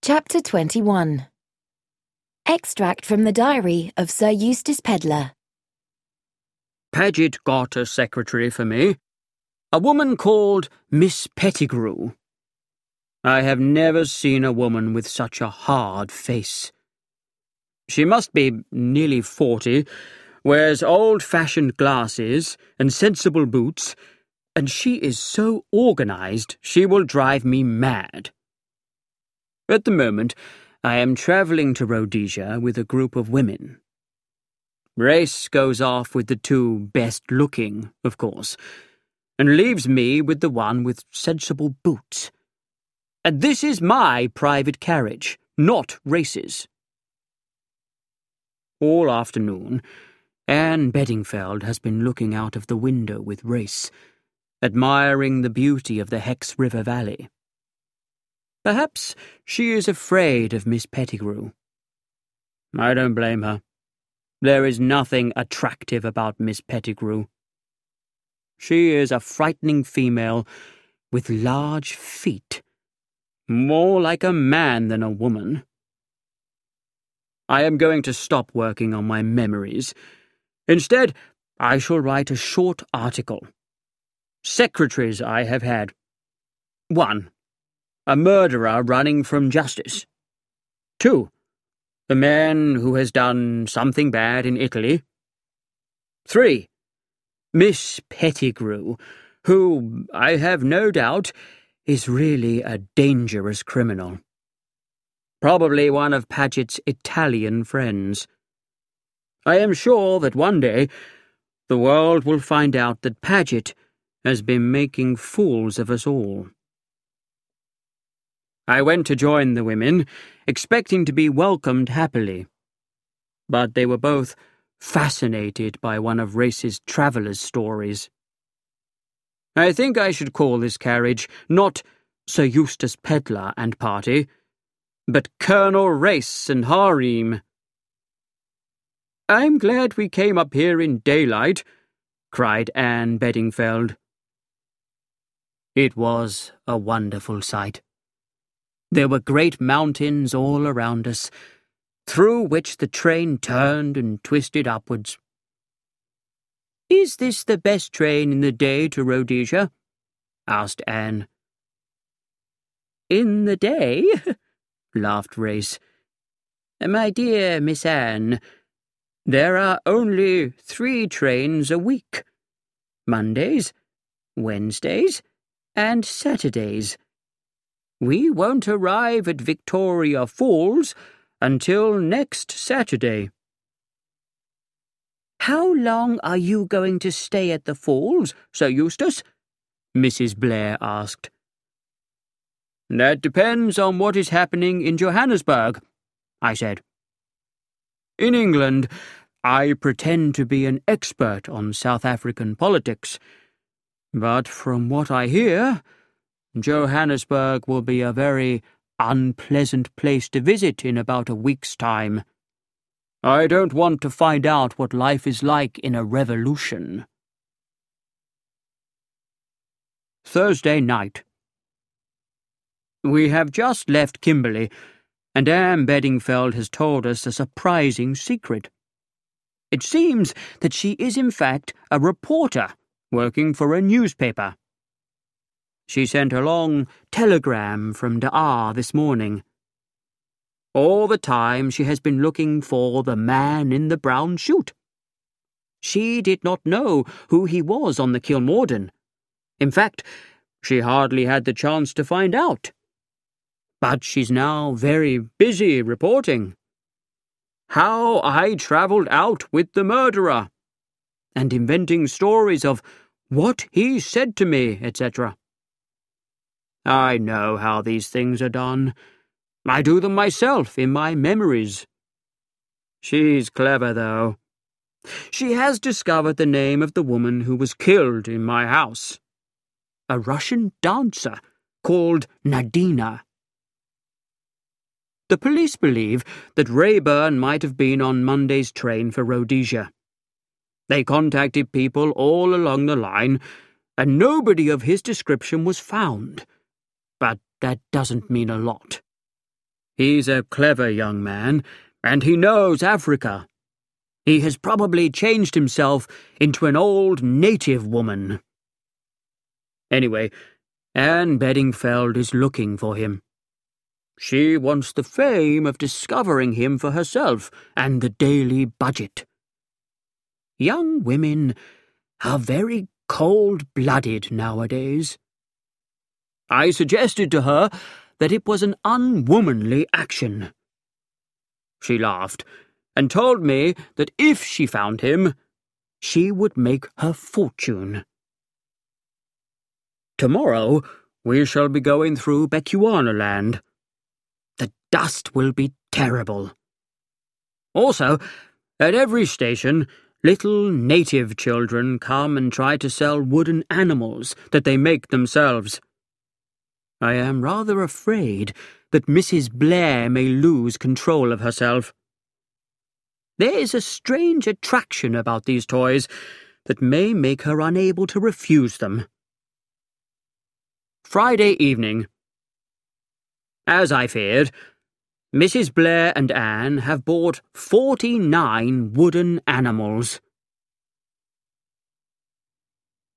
Chapter 21. Extract from the diary of Sir Eustace Pedlar. Paget got a secretary for me, a woman called Miss Pettigrew. I have never seen a woman with such a hard face. She must be nearly 40, wears old-fashioned glasses and sensible boots, and she is so organised she will drive me mad. At the moment, I am travelling to Rhodesia with a group of women. Race goes off with the two best-looking, of course, and leaves me with the one with sensible boots. And this is my private carriage, not Race's. All afternoon, Anne Bedingfeld has been looking out of the window with Race, admiring the beauty of the Hex River Valley. Perhaps she is afraid of Miss Pettigrew. I don't blame her. There is nothing attractive about Miss Pettigrew. She is a frightening female with large feet, more like a man than a woman. I am going to stop working on my memories. Instead, I shall write a short article. Secretaries I have had. 1. A murderer running from justice. 2. A man who has done something bad in Italy. 3. Miss Pettigrew, who, I have no doubt, is really a dangerous criminal. Probably one of Paget's Italian friends. I am sure that one day the world will find out that Paget has been making fools of us all. I went to join the women, expecting to be welcomed happily. But they were both fascinated by one of Race's travellers' stories. I think I should call this carriage not Sir Eustace Pedlar and party, but Colonel Race and harem. I'm glad we came up here in daylight, cried Anne Bedingfeld. It was a wonderful sight. There were great mountains all around us, through which the train turned and twisted upwards. Is this the best train in the day to Rhodesia? Asked Anne. In the day? Laughed Race. My dear Miss Anne, there are only 3 trains a week. Mondays, Wednesdays, and Saturdays. We won't arrive at Victoria Falls until next Saturday. How long are you going to stay at the Falls, Sir Eustace? Mrs. Blair asked. That depends on what is happening in Johannesburg, I said. In England, I pretend to be an expert on South African politics, but from what I hear, Johannesburg will be a very unpleasant place to visit in about a week's time. I don't want to find out what life is like in a revolution. Thursday night. We have just left Kimberley, and Anne Bedingfeld has told us a surprising secret. It seems that she is in fact a reporter working for a newspaper. She sent a long telegram from Daar this morning. All the time she has been looking for the man in the brown suit. She did not know who he was on the Kilmorden. In fact, she hardly had the chance to find out. But she's now very busy reporting. How I travelled out with the murderer, and inventing stories of what he said to me, etc. I know how these things are done. I do them myself in my memories. She's clever, though. She has discovered the name of the woman who was killed in my house. A Russian dancer called Nadina. The police believe that Rayburn might have been on Monday's train for Rhodesia. They contacted people all along the line, and nobody of his description was found. But that doesn't mean a lot. He's a clever young man, and he knows Africa. He has probably changed himself into an old native woman. Anyway, Anne Bedingfeld is looking for him. She wants the fame of discovering him for herself and the daily budget. Young women are very cold-blooded nowadays. I suggested to her that it was an unwomanly action. She laughed and told me that if she found him, she would make her fortune. Tomorrow we shall be going through Bechuanaland. The dust will be terrible. Also, at every station, little native children come and try to sell wooden animals that they make themselves. I am rather afraid that Mrs. Blair may lose control of herself. There is a strange attraction about these toys that may make her unable to refuse them. Friday evening. As I feared, Mrs. Blair and Anne have bought 49 wooden animals.